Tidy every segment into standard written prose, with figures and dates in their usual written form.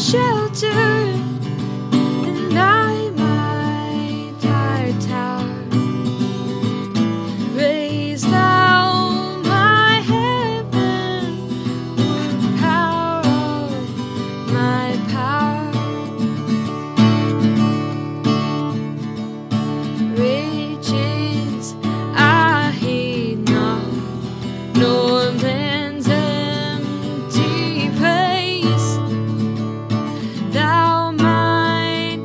shelter, and I, my tired tower, raise thou my heaven, Lord, power of my power, riches I heed not, nor man's empty praise. Thou mine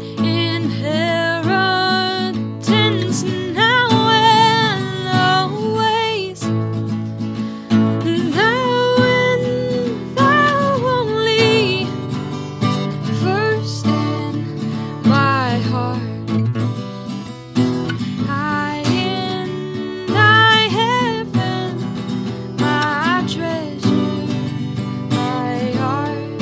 inheritance now and always. Thou and thou only, first in my heart. I in thy heaven, my treasure, my heart.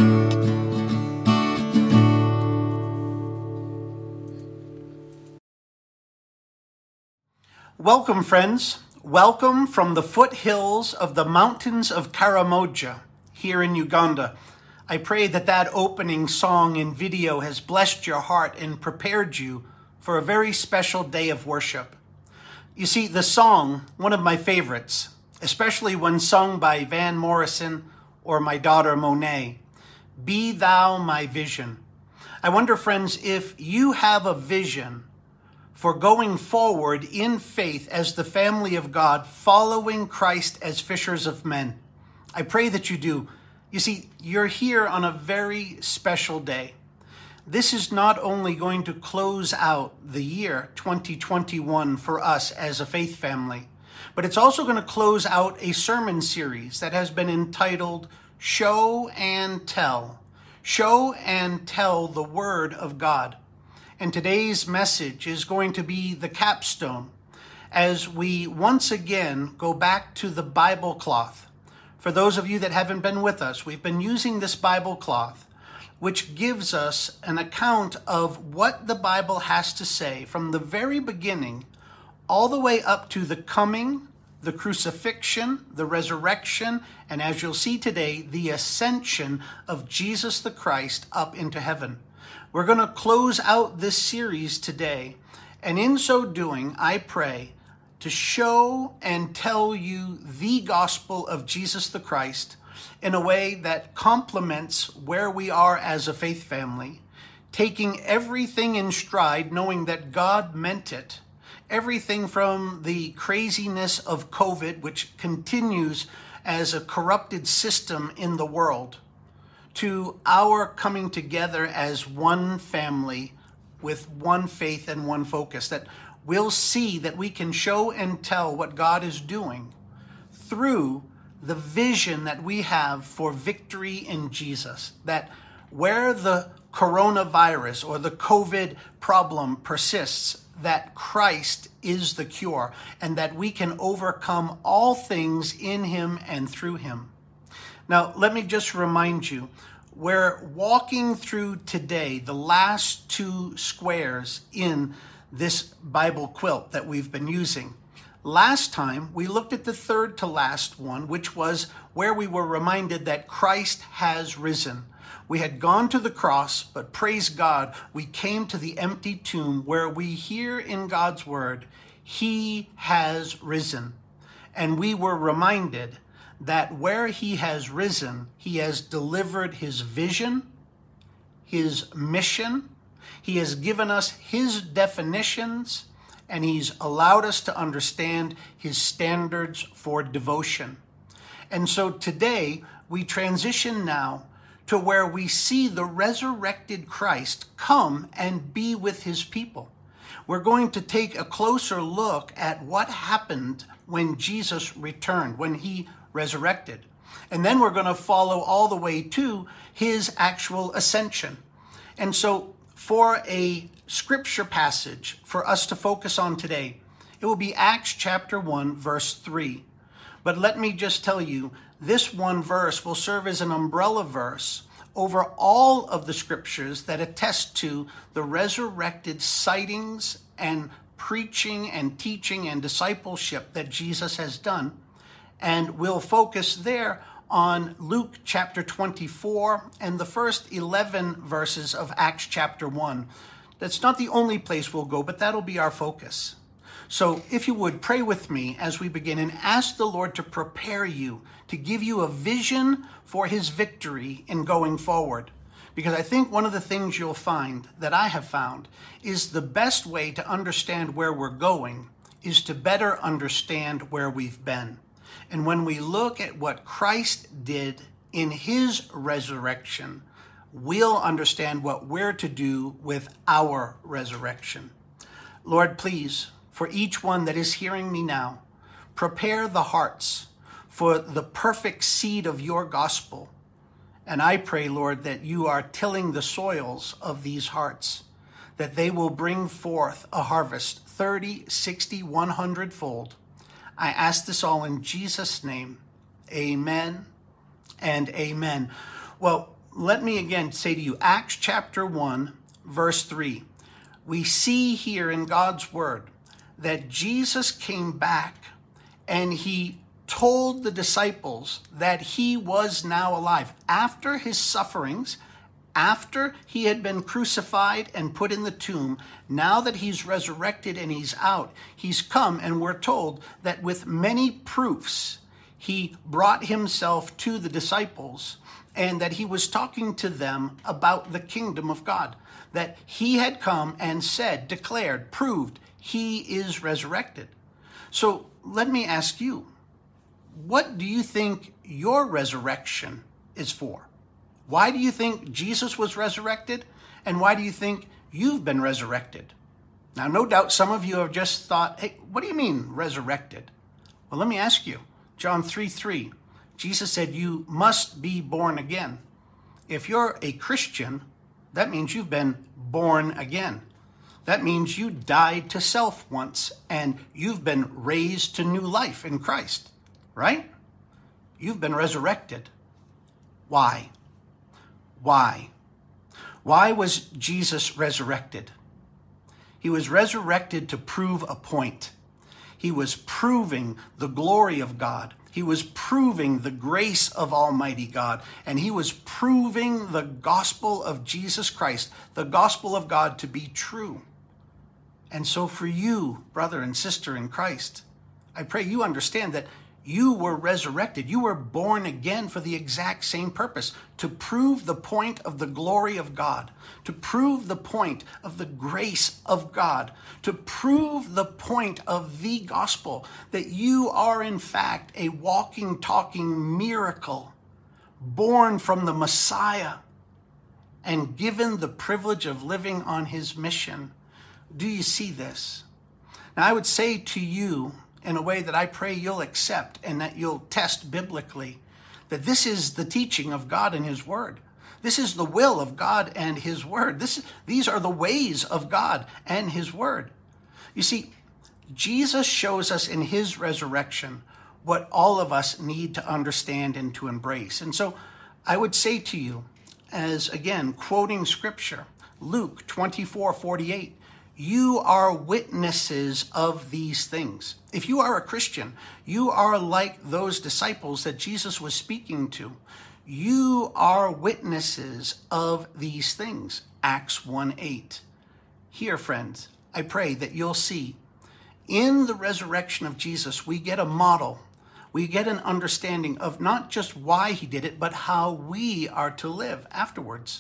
Welcome, friends. Welcome from the foothills of the mountains of Karamoja here in Uganda. I pray that that opening song and video has blessed your heart and prepared you for a very special day of worship. You see, the song, one of my favorites, especially when sung by Van Morrison or my daughter Monet, Be Thou My Vision. I wonder, friends, if you have a vision for going forward in faith as the family of God, following Christ as fishers of men. I pray that you do. You see, you're here on a very special day. This is not only going to close out the year 2021 for us as a faith family, but it's also going to close out a sermon series that has been entitled Show and Tell. Show and Tell the Word of God. And today's message is going to be the capstone as we once again go back to the Bible cloth. For those of you that haven't been with us, we've been using this Bible cloth, which gives us an account of what the Bible has to say from the very beginning all the way up to the coming, the crucifixion, the resurrection, and as you'll see today, the ascension of Jesus the Christ up into heaven. We're going to close out this series today, and in so doing, I pray to show and tell you the gospel of Jesus the Christ in a way that complements where we are as a faith family, taking everything in stride, knowing that God meant it, everything from the craziness of COVID, which continues as a corrupted system in the world, to our coming together as one family with one faith and one focus, that we'll see that we can show and tell what God is doing through the vision that we have for victory in Jesus, that where the coronavirus or the COVID problem persists, that Christ is the cure and that we can overcome all things in him and through him. Now, let me just remind you, we're walking through today the last two squares in this Bible quilt that we've been using. Last time, we looked at the third to last one, which was where we were reminded that Christ has risen. We had gone to the cross, but praise God, we came to the empty tomb where we hear in God's word, He has risen. And we were reminded that where He has risen, He has delivered His vision, His mission. He has given us His definitions, and He's allowed us to understand His standards for devotion. And so today, we transition now to where we see the resurrected Christ come and be with His people. We're going to take a closer look at what happened when Jesus returned, when He resurrected. And then we're going to follow all the way to His actual ascension. And so for a scripture passage for us to focus on today, it will be Acts chapter 1, verse 3. But let me just tell you, this one verse will serve as an umbrella verse over all of the scriptures that attest to the resurrected sightings and preaching and teaching and discipleship that Jesus has done. And we'll focus there on Luke chapter 24 and the first 11 verses of Acts chapter 1. That's not the only place we'll go, but that'll be our focus. So if you would, pray with me as we begin and ask the Lord to prepare you, to give you a vision for his victory in going forward. Because I think one of the things you'll find, that I have found, is the best way to understand where we're going is to better understand where we've been. And when we look at what Christ did in his resurrection, we'll understand what we're to do with our resurrection. Lord, please, for each one that is hearing me now, prepare the hearts for the perfect seed of your gospel. And I pray, Lord, that you are tilling the soils of these hearts, that they will bring forth a harvest 30, 60, 100-fold. I ask this all in Jesus' name. Amen and amen. Well, let me again say to you, Acts chapter 1, verse 3. We see here in God's word that Jesus came back and he told the disciples that he was now alive. After his sufferings, after he had been crucified and put in the tomb, now that he's resurrected and he's out, he's come, and we're told that with many proofs, he brought himself to the disciples and that he was talking to them about the kingdom of God, that he had come and said, declared, proved he is resurrected. So let me ask you, what do you think your resurrection is for? Why do you think Jesus was resurrected? And why do you think you've been resurrected? Now, no doubt some of you have just thought, hey, what do you mean resurrected? Well, let me ask you. John 3:3, Jesus said, you must be born again. If you're a Christian, that means you've been born again. That means you died to self once and you've been raised to new life in Christ, right? You've been resurrected. Why? Why? Why was Jesus resurrected? He was resurrected to prove a point. He was proving the glory of God. He was proving the grace of Almighty God. And he was proving the gospel of Jesus Christ, the gospel of God, to be true. And so for you, brother and sister in Christ, I pray you understand that you were resurrected. You were born again for the exact same purpose, to prove the point of the glory of God, to prove the point of the grace of God, to prove the point of the gospel, that you are in fact a walking, talking miracle, born from the Messiah and given the privilege of living on his mission. Do you see this? Now, I would say to you, in a way that I pray you'll accept and that you'll test biblically, that this is the teaching of God and his word. This is the will of God and his word. These are the ways of God and his word. You see, Jesus shows us in his resurrection what all of us need to understand and to embrace. And so I would say to you, as again, quoting scripture, Luke 24:48, you are witnesses of these things. If you are a Christian, you are like those disciples that Jesus was speaking to. You are witnesses of these things. Acts 1:8. Here, friends, I pray that you'll see in the resurrection of Jesus, we get a model. We get an understanding of not just why he did it, but how we are to live afterwards.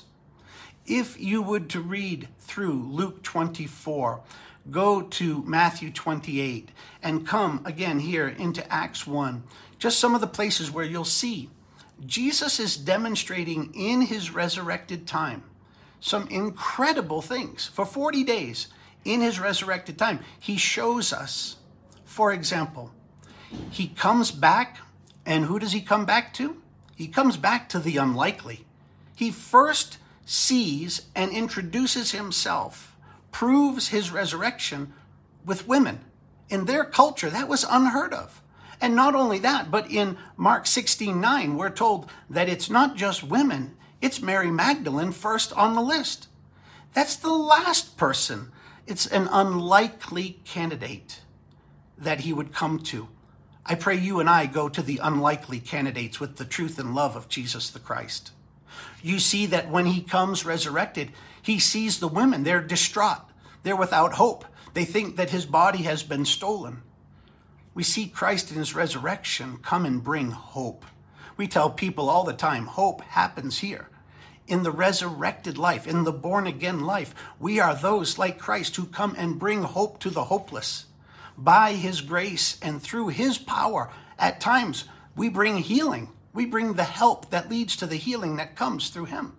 If you would to read through Luke 24, go to Matthew 28, and come again here into Acts 1, just some of the places where you'll see Jesus is demonstrating in his resurrected time some incredible things. For 40 days in his resurrected time, he shows us, for example, he comes back, and who does he come back to? He comes back to the unlikely. He first sees and introduces himself, proves his resurrection with women. In their culture, that was unheard of. And not only that, but in Mark 16:9, we're told that it's not just women, it's Mary Magdalene first on the list. That's the last person. It's an unlikely candidate that he would come to. I pray you and I go to the unlikely candidates with the truth and love of Jesus the Christ. You see that when he comes resurrected, he sees the women. They're distraught. They're without hope. They think that his body has been stolen. We see Christ in his resurrection come and bring hope. We tell people all the time, hope happens here. In the resurrected life, in the born-again life, we are those like Christ who come and bring hope to the hopeless. By his grace and through his power, at times, we bring healing. We bring the help that leads to the healing that comes through him.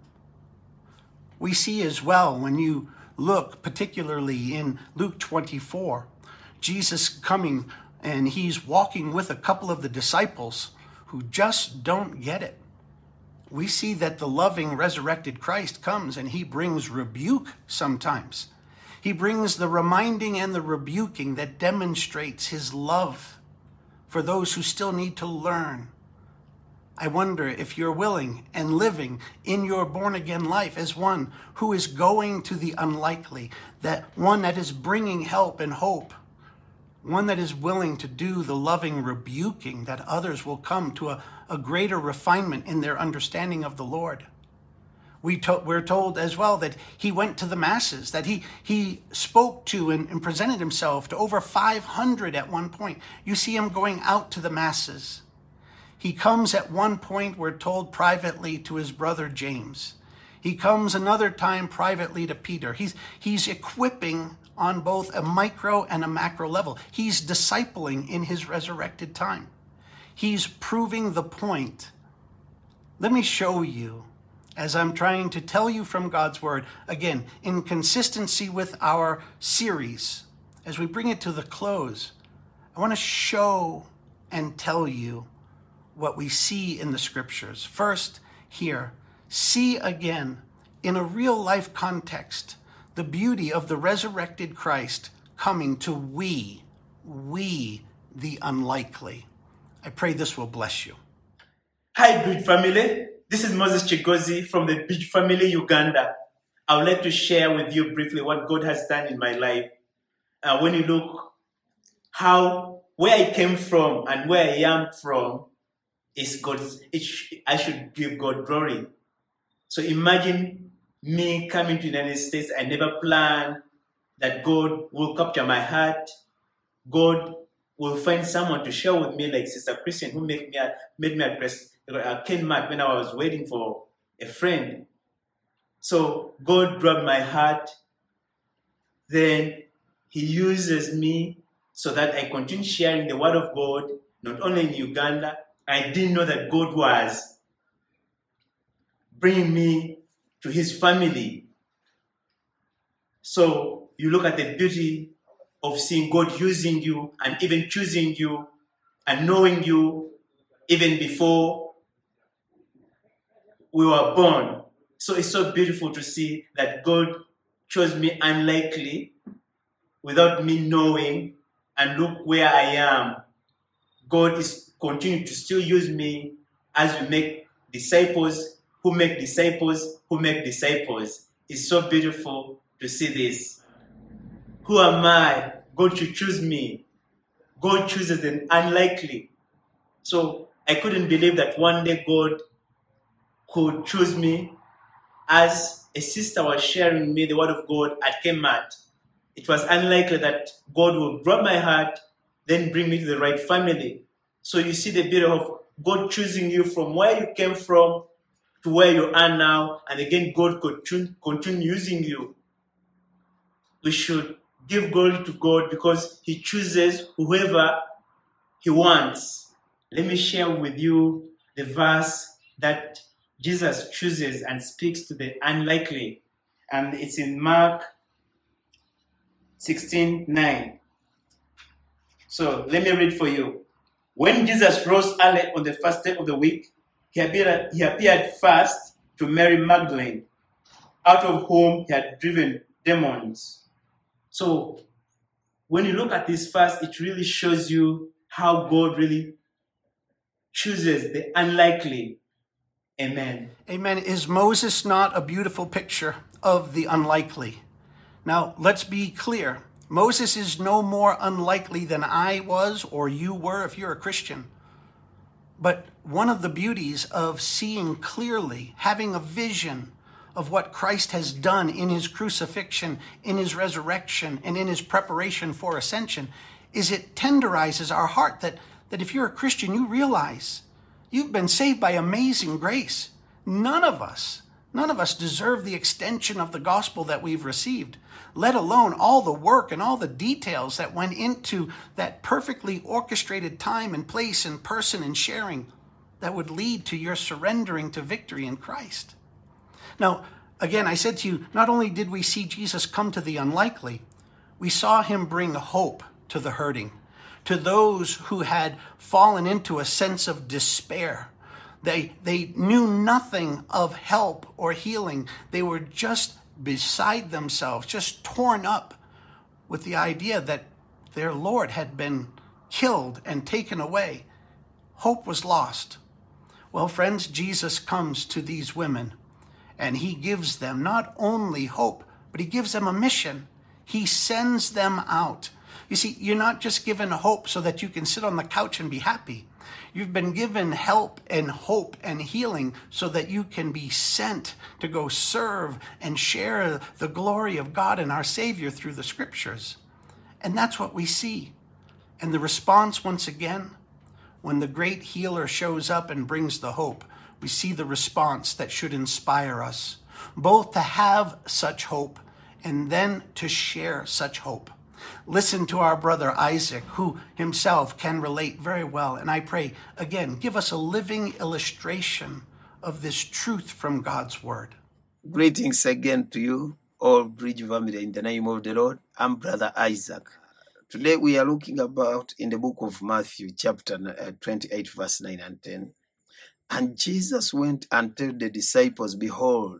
We see as well, when you look particularly in Luke 24, Jesus coming and he's walking with a couple of the disciples who just don't get it. We see that the loving resurrected Christ comes and he brings rebuke sometimes. He brings the reminding and the rebuking that demonstrates his love for those who still need to learn. I wonder if you're willing and living in your born-again life as one who is going to the unlikely, that one that is bringing help and hope, one that is willing to do the loving rebuking that others will come to a greater refinement in their understanding of the Lord. We're told as well that he went to the masses, that he spoke to and presented himself to over 500 at one point. You see him going out to the masses. He comes at one point, we're told, privately to his brother James. He comes another time privately to Peter. He's equipping on both a micro and a macro level. He's discipling in his resurrected time. He's proving the point. Let me show you, as I'm trying to tell you from God's word, again, in consistency with our series, as we bring it to the close, I want to show and tell you what we see in the scriptures. First, here, see again, in a real life context, the beauty of the resurrected Christ coming to we, the unlikely. I pray this will bless you. Hi, Bridge family. This is Moses Chigozi from the Bridge family, Uganda. I would like to share with you briefly what God has done in my life. When you look where I came from and where I am from, is God's. I should give God glory. So imagine me coming to the United States. I never planned that God will capture my heart. God will find someone to share with me, like Sister Christian, who made me address Kenmark when I was waiting for a friend. So God grabbed my heart. Then he uses me so that I continue sharing the word of God, not only in Uganda. I didn't know that God was bringing me to his family. So you look at the beauty of seeing God using you and even choosing you and knowing you even before we were born. So it's so beautiful to see that God chose me unlikely without me knowing, and look where I am. God is continuing to still use me as we make disciples who make disciples who make disciples. It's so beautiful to see this. Who am I? God should choose me. God chooses the unlikely. So I couldn't believe that one day God could choose me. As a sister was sharing me the word of God at Kenmark, it was unlikely that God would grab my heart, then bring me to the right family. So you see the beauty of God choosing you from where you came from to where you are now, and again God could continue using you. We should give glory to God because he chooses whoever he wants. Let me share with you the verse that Jesus chooses and speaks to the unlikely. And it's in Mark 16:9. So let me read for you. When Jesus rose early on the first day of the week, he appeared first to Mary Magdalene, out of whom he had driven demons. So when you look at this verse, it really shows you how God really chooses the unlikely. Amen. Amen. Is Moses not a beautiful picture of the unlikely? Now, let's be clear. Moses is no more unlikely than I was or you were if you're a Christian. But one of the beauties of seeing clearly, having a vision of what Christ has done in his crucifixion, in his resurrection, and in his preparation for ascension, is it tenderizes our heart that if you're a Christian, you realize you've been saved by amazing grace. None of us deserve the extension of the gospel that we've received, let alone all the work and all the details that went into that perfectly orchestrated time and place and person and sharing that would lead to your surrendering to victory in Christ. Now, again, I said to you, not only did we see Jesus come to the unlikely, we saw him bring hope to the hurting, to those who had fallen into a sense of despair. They knew nothing of help or healing. They were just beside themselves, just torn up with the idea that their Lord had been killed and taken away. Hope was lost. Well, friends, Jesus comes to these women and he gives them not only hope, but he gives them a mission. He sends them out. You see, you're not just given hope so that you can sit on the couch and be happy. You've been given help and hope and healing so that you can be sent to go serve and share the glory of God and our Savior through the scriptures. And that's what we see. And the response, once again, when the great healer shows up and brings the hope, we see the response that should inspire us, both to have such hope and then to share such hope. Listen to our brother Isaac, who himself can relate very well. And I pray, again, give us a living illustration of this truth from God's word. Greetings again to you, all Bridge family, in the name of the Lord. I'm Brother Isaac. Today we are looking about in the book of Matthew, chapter 28, verse 9 and 10. And Jesus went and told the disciples, behold,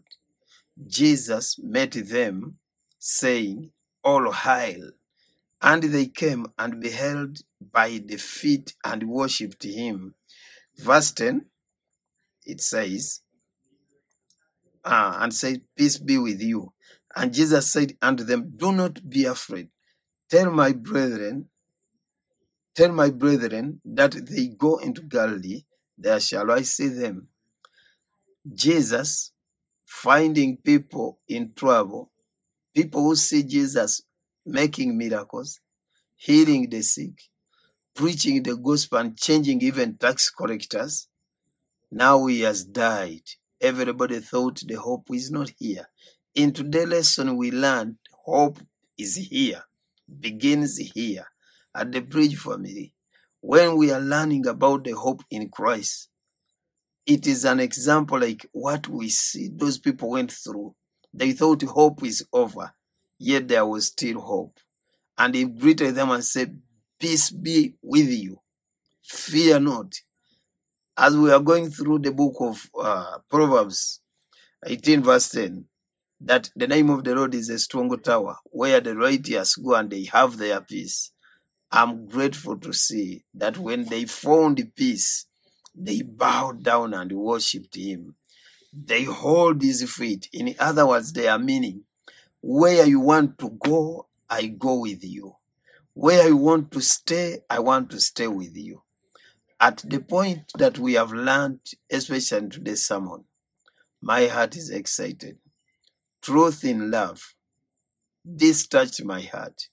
Jesus met them, saying, all hail. And they came and beheld by the feet and worshipped him. Verse 10, it says, and said, peace be with you. And Jesus said unto them, do not be afraid. Tell my brethren that they go into Galilee, there shall I see them. Jesus, finding people in trouble, people who see Jesus making miracles, healing the sick, preaching the gospel and changing even tax collectors. Now he has died. Everybody thought the hope is not here. In today's lesson we learned hope is here, begins here at the Bridge family. When we are learning about the hope in Christ, it is an example like what we see those people went through. They thought hope is over, yet there was still hope. And he greeted them and said, peace be with you. Fear not. As we are going through the book of Proverbs 18 verse 10, that the name of the Lord is a strong tower, where the righteous go and they have their peace. I'm grateful to see that when they found peace, they bowed down and worshipped him. They hold his feet. In other words, they are meaning, where you want to go, I go with you. Where you want to stay, I want to stay with you. At the point that we have learned, especially in today's sermon, my heart is excited. Truth in love. This touched my heart.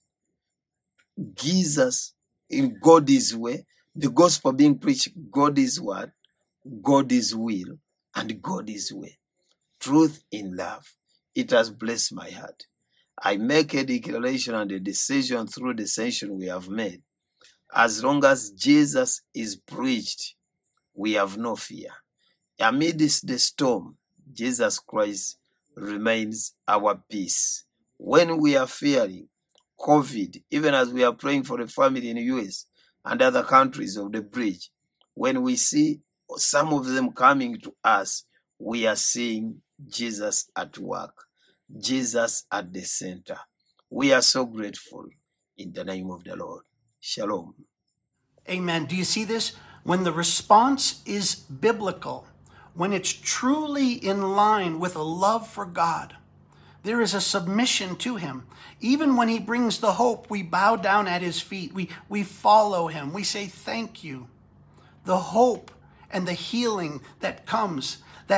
Jesus in God's way, the gospel being preached, God is word, God is will, and God is way. Truth in love. It has blessed my heart. I make a declaration and a decision through the session we have made. As long as Jesus is preached, we have no fear. Amidst the storm, Jesus Christ remains our peace. When we are fearing COVID, even as we are praying for the family in the US and other countries of the Bridge, when we see some of them coming to us, we are seeing Jesus at work, Jesus at the center. We are so grateful in the name of the Lord. Shalom. Amen. Do you see this? When the response is biblical, when it's truly in line with a love for God, There is a submission to him. Even when he brings the hope, we bow down at his feet. We follow him. We say, thank you. The hope and the healing that comes,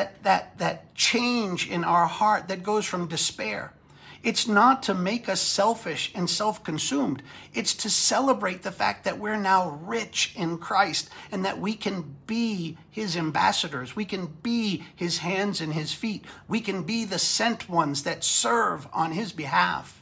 that change in our heart that goes from despair. It's not to make us selfish and self-consumed. It's to celebrate the fact that we're now rich in Christ and that we can be his ambassadors. We can be his hands and his feet. We can be the sent ones that serve on his behalf.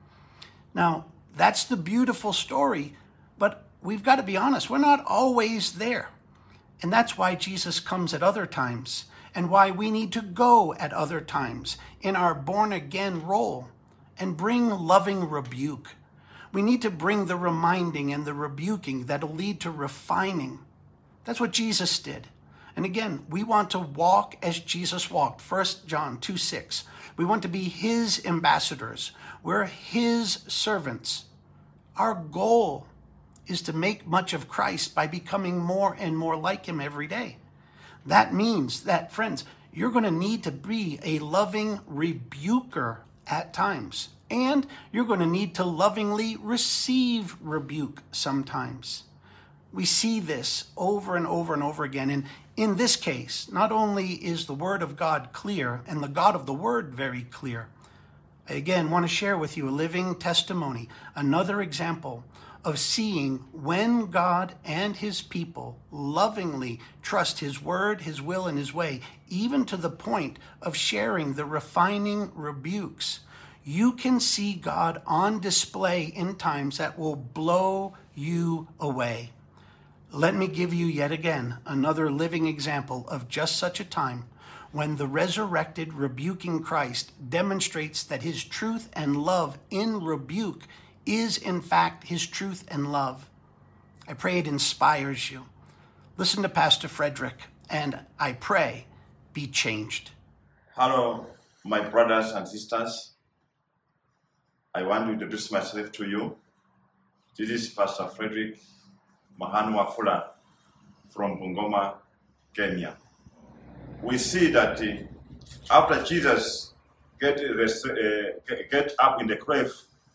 Now, that's the beautiful story, but we've got to be honest. We're not always there. And that's why Jesus comes at other times and why we need to go at other times in our born-again role and bring loving rebuke. We need to bring the reminding and the rebuking that'll lead to refining. That's what Jesus did. And again, we want to walk as Jesus walked. 1 John 2:6. We want to be his ambassadors. We're his servants. Our goal is to make much of Christ by becoming more and more like him every day. That means that, friends, you're going to need to be a loving rebuker at times. And you're going to need to lovingly receive rebuke sometimes. We see this over and over and over again. And in this case, not only is the word of God clear and the God of the word very clear, I again want to share with you a living testimony, another example of seeing when God and his people lovingly trust his word, his will, and his way, even to the point of sharing the refining rebukes. You can see God on display in times that will blow you away. Let me give you yet again another living example of just such a time when the resurrected, rebuking Christ demonstrates that his truth and love in rebuke is in fact his truth and love. I pray it inspires you. Listen to Pastor Frederick, and I pray be changed. Hello, my brothers and sisters. I want to introduce myself to you. This is Pastor Frederick Mahanu Wafula from Bungoma, Kenya. We see that after Jesus get up in the grave,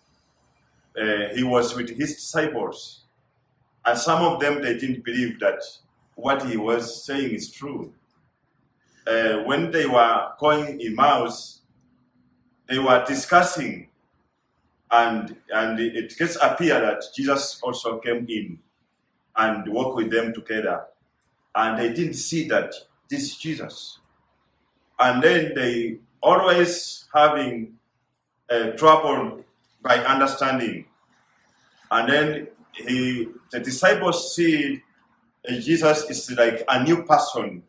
he was with his disciples, and some of them, they didn't believe that what he was saying is true. When they were going in Emmaus, they were discussing, and it gets appear that Jesus also came in and walked with them together, and they didn't see that this is Jesus. And then they always having trouble by understanding. And then the disciples see Jesus is like a new person.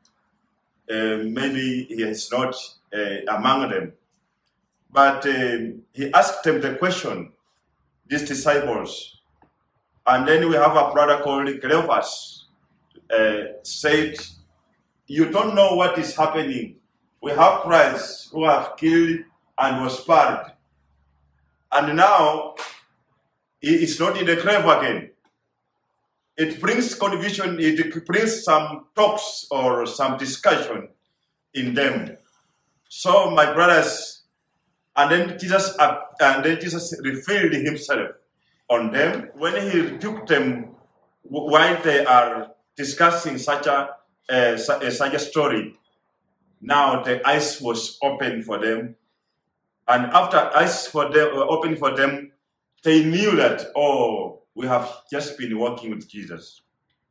Maybe he is not among them. But he asked them the question, these disciples. And then we have a brother called Cleophas, said, you don't know what is happening. We have Christ who have killed and was buried. And now, he is not in the grave again. It brings confusion, it brings some talks or some discussion in them. So, my brothers, and then Jesus revealed himself on them when he rebuked them while they are discussing such a story. Now the eyes was open for them, and after eyes were open for them, they knew that, oh, we have just been walking with Jesus.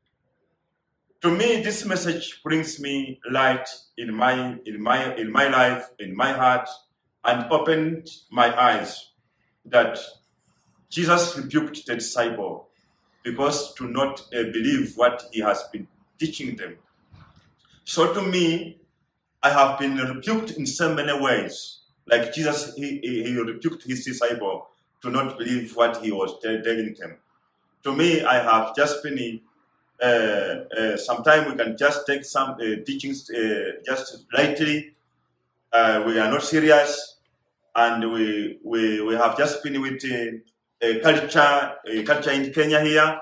To me, this message brings me light in my life, in my heart, and opened my eyes that Jesus rebuked the disciple because to not believe what he has been teaching them. So to me, I have been rebuked in so many ways. Like Jesus, he rebuked his disciple to not believe what he was telling them. To me, I have just been, sometimes we can just take some teachings just lightly. We are not serious. And we have just been with culture in Kenya here,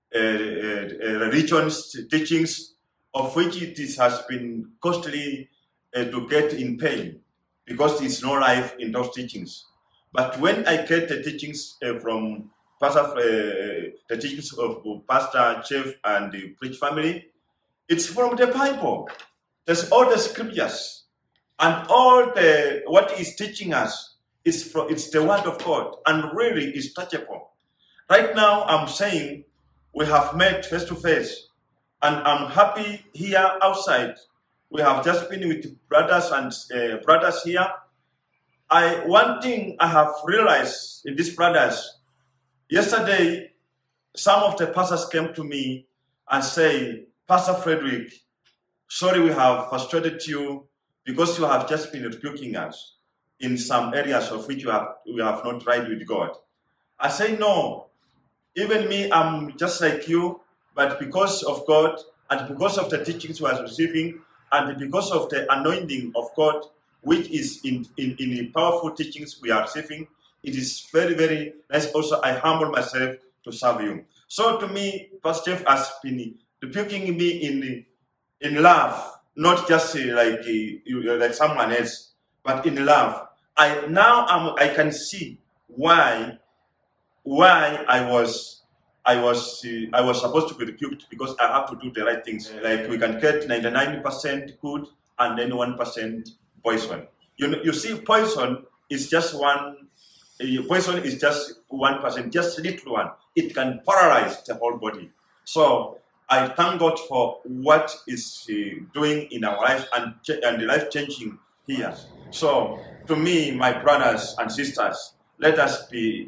religions, teachings, of which it has been costly to get in pain. because it's no life in those teachings. But when I get the teachings from the teachings of Pastor, Chef, and the Preach family, it's from the Bible. There's all the scriptures, and all the what is teaching us it's the word of God, and really is touchable. Right now, I'm saying we have met face to face, and I'm happy here outside. We have just been with brothers and brothers here. One thing I have realized in these brothers, yesterday, some of the pastors came to me and say, Pastor Frederick, sorry we have frustrated you because you have just been rebuking us in some areas of which we have not tried with God. I say, no, even me, I'm just like you, but because of God and because of the teachings we are receiving and because of the anointing of God, which is in the powerful teachings we are receiving, it is very, very nice. Also, I humble myself to serve you. So to me, Pastor Jeff has been rebuking me in love, not just like someone else, but in love. I can see why I was supposed to be rebuked, because I have to do the right things. Like we can get 99% good and then 1% poison. You see, poison is just 1%, just a little one. It can paralyze the whole body. So I thank God for what is doing in our life and the life changing here. So to me, my brothers and sisters, let us be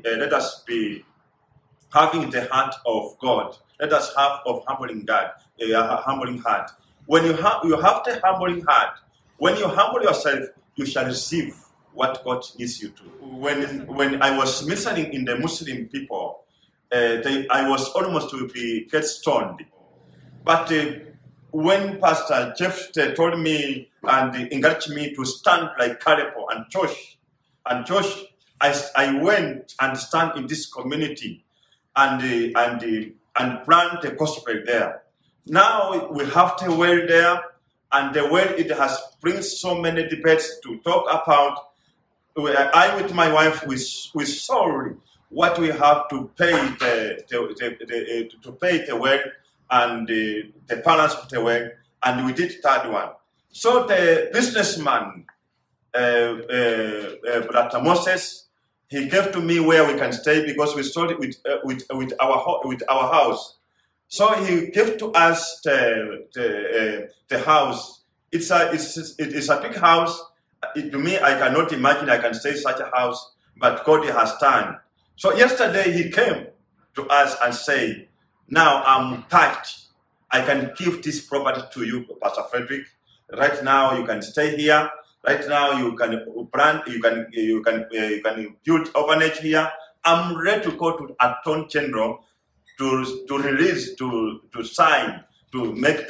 having the heart of God. Let us have of humbling God, humbling heart. When you have the humbling heart, when you humble yourself, you shall receive what God needs you to. When I was ministering in the Muslim people, I was almost to get stoned. But when Pastor Jeff told me and encouraged me to stand like Caleb and Josh, I went and stand in this community and plant the gospel there. Now we have the well there, and the well, it has brings so many debates to talk about. I with my wife we solved what we have to pay to pay the well and the balance of the well, and we did third one. So the businessman, Brother Moses, he gave to me where we can stay because we sold it with our house. So he gave to us the house. It's a big house. To me, I cannot imagine I can stay in such a house, but God has done. So yesterday he came to us and said, now I'm touched. I can give this property to you, Pastor Frederick. Right now you can stay here. Right now you can plant. You can build orphanage here. I'm ready to go to Attorney General to release, to sign, to make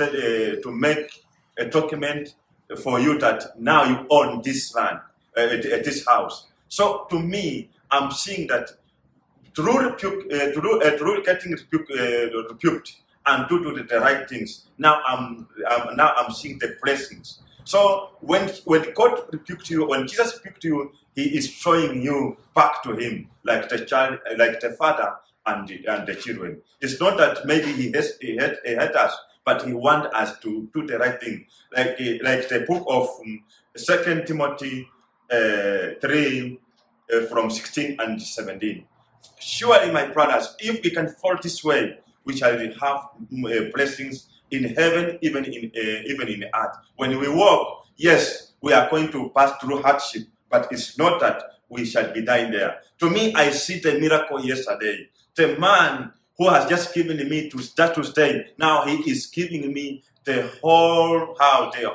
a document for you that now you own this land, this house. So to me, I'm seeing that through getting rebuked and do the right things. Now I'm seeing the blessings. So when God rebuked you, when Jesus rebuked you, He is showing you back to Him like the child, like the father and the children. It's not that maybe He hate us, but He wants us to do the right thing. Like the book of 2 Timothy 3 from 16 and 17. Surely, my brothers, if we can fall this way, we shall have blessings in heaven, even in earth. When we walk, yes, we are going to pass through hardship, but it's not that we shall be dying there. To me, I see the miracle yesterday. The man who has just given me to start to stay, now he is giving me the whole house, the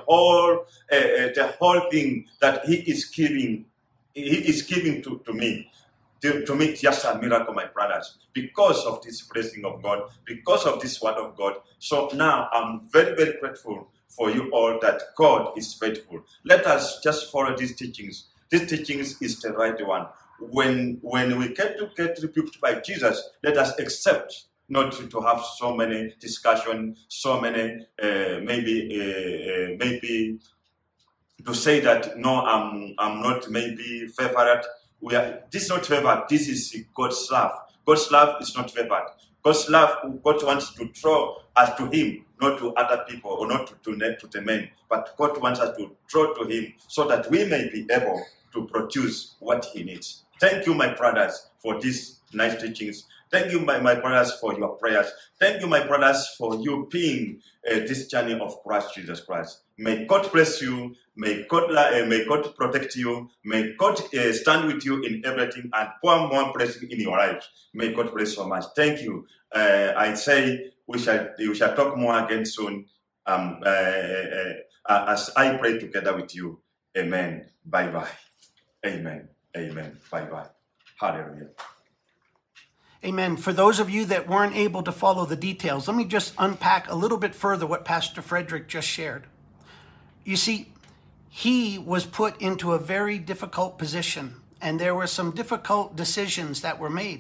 whole thing that he is giving. He is giving to me. To me, it's just a miracle, my brothers, because of this blessing of God, because of this word of God. So now I'm very, very grateful for you all that God is faithful. Let us just follow these teachings. These teachings is the right one. When we get rebuked by Jesus, let us accept not to have so many discussions, so many maybe to say that no, I'm not maybe favored. This is not favored. This is God's love. God's love is not favored. God's love, God wants to draw us to Him, not to other people or not to the men, but God wants us to draw to Him so that we may be able to produce what He needs. Thank you, my brothers, for these nice teachings. Thank you, my brothers, for your prayers. Thank you, my brothers, for you being this journey of Christ Jesus Christ. May God bless you. May God protect you. May God stand with you in everything and pour more blessing in your life. May God bless you so much. Thank you. I say we shall talk more again soon. As I pray together with you. Amen. Bye bye. Amen. Amen. Bye bye. Hallelujah. Amen. For those of you that weren't able to follow the details, let me just unpack a little bit further what Pastor Frederick just shared. You see, he was put into a very difficult position, and there were some difficult decisions that were made.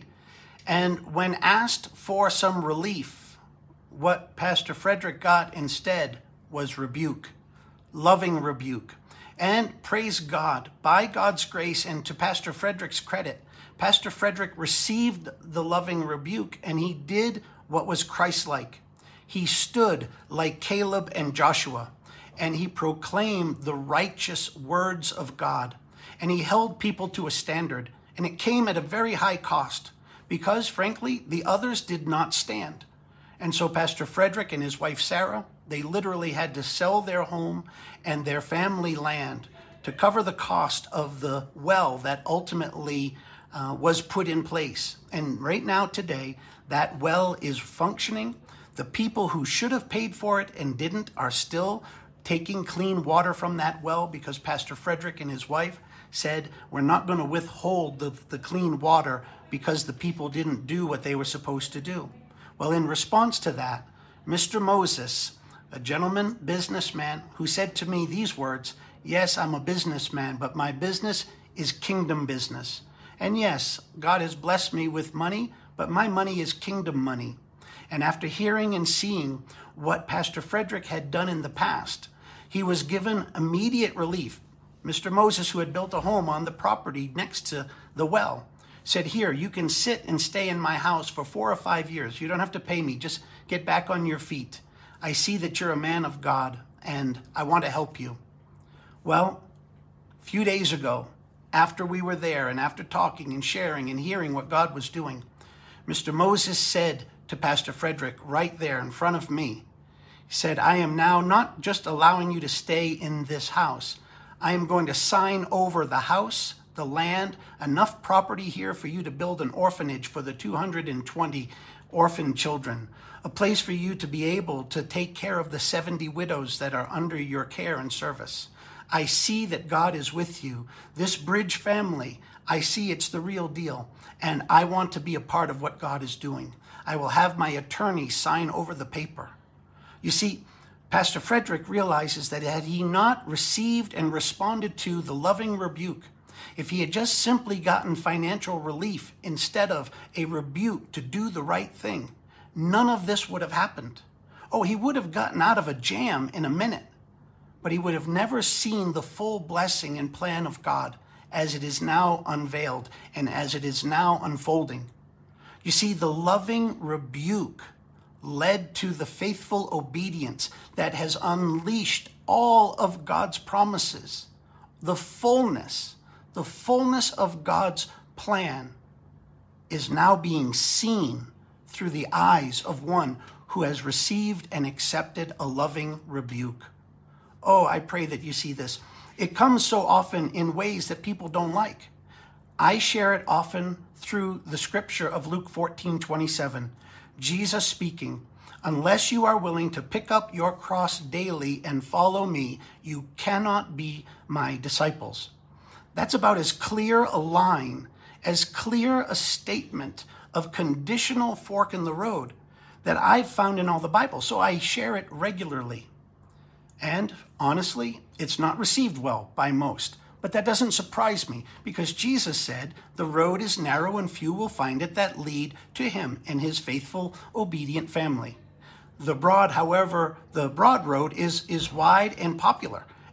And when asked for some relief, what Pastor Frederick got instead was rebuke, loving rebuke. And praise God, by God's grace and to Pastor Frederick's credit, Pastor Frederick received the loving rebuke, and he did what was Christ-like. He stood like Caleb and Joshua, and he proclaimed the righteous words of God. And he held people to a standard, and it came at a very high cost because, frankly, the others did not stand. And so Pastor Frederick and his wife Sarah, they literally had to sell their home and their family land to cover the cost of the well that ultimately was put in place. And right now, today, that well is functioning. The people who should have paid for it and didn't are still taking clean water from that well because Pastor Frederick and his wife said, we're not going to withhold the clean water because the people didn't do what they were supposed to do. Well, in response to that, Mr. Moses, a gentleman, businessman, who said to me these words, yes, I'm a businessman, but my business is kingdom business. And yes, God has blessed me with money, but my money is kingdom money. And after hearing and seeing what Pastor Frederick had done in the past, he was given immediate relief. Mr. Moses, who had built a home on the property next to the well, said, here, you can sit and stay in my house for 4 or 5 years. You don't have to pay me. Just get back on your feet. I see that you're a man of God, and I want to help you. Well, a few days ago, after we were there and after talking and sharing and hearing what God was doing, Mr. Moses said to Pastor Frederick right there in front of me, he said, I am now not just allowing you to stay in this house. I am going to sign over the house, the land, enough property here for you to build an orphanage for the 220 orphan children, a place for you to be able to take care of the 70 widows that are under your care and service. I see that God is with you. This Bridge family, I see it's the real deal, and I want to be a part of what God is doing. I will have my attorney sign over the paper. You see, Pastor Frederick realizes that had he not received and responded to the loving rebuke, if he had just simply gotten financial relief instead of a rebuke to do the right thing, none of this would have happened. Oh, he would have gotten out of a jam in a minute, but he would have never seen the full blessing and plan of God as it is now unveiled and as it is now unfolding. You see, the loving rebuke led to the faithful obedience that has unleashed all of God's promises. The fullness of God's plan is now being seen through the eyes of one who has received and accepted a loving rebuke. Oh, I pray that you see this. It comes so often in ways that people don't like. I share it often through the scripture of Luke 14:27. Jesus speaking, unless you are willing to pick up your cross daily and follow me, you cannot be my disciples. That's about as clear a line, as clear a statement of conditional fork in the road that I've found in all the Bible. So I share it regularly. And honestly, it's not received well by most. But that doesn't surprise me because Jesus said the road is narrow and few will find it that lead to him and his faithful, obedient family. The broad road is wide and popular.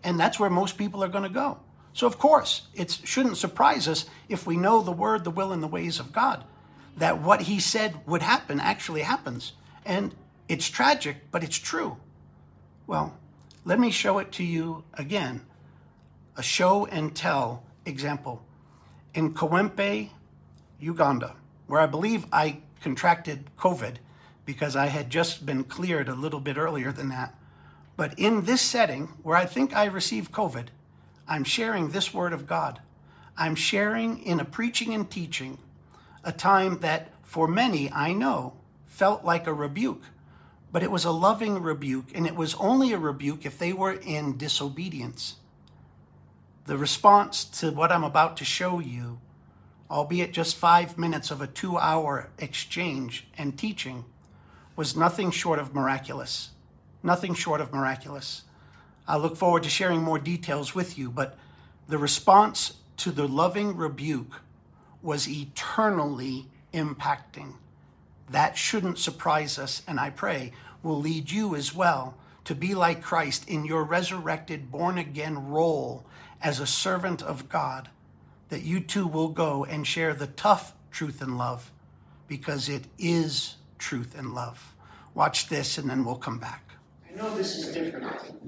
And that's where most people are going to go. So, of course, it shouldn't surprise us if we know the word, the will, and the ways of God, that what he said would happen actually happens. And it's tragic, but it's true. Well, let me show it to you again. A show and tell example. In Kawempe, Uganda, where I believe I contracted COVID because I had just been cleared a little bit earlier than that. But in this setting, where I think I received COVID, I'm sharing this word of God. I'm sharing in a preaching and teaching a time that for many, I know, felt like a rebuke. But it was a loving rebuke, and it was only a rebuke if they were in disobedience. The response to what I'm about to show you, albeit just 5 minutes of a 2-hour exchange and teaching, was nothing short of miraculous. Nothing short of miraculous. I look forward to sharing more details with you, but the response to the loving rebuke was eternally impacting. That shouldn't surprise us, and I pray will lead you as well to be like Christ in your resurrected, born-again role as a servant of God, that you too will go and share the tough truth and love, because it is truth and love. Watch this, and then we'll come back. I know this is different,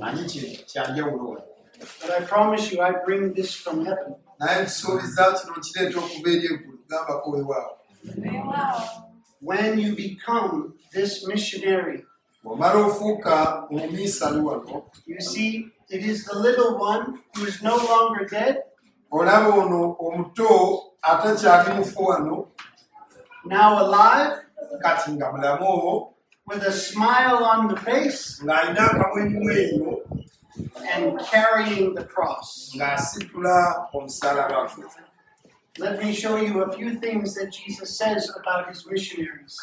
but I promise you I bring this from heaven. When you become this missionary, you see, it is the little one who is no longer dead, now alive, with a smile on the face, and carrying the cross. Let me show you a few things that Jesus says about his missionaries.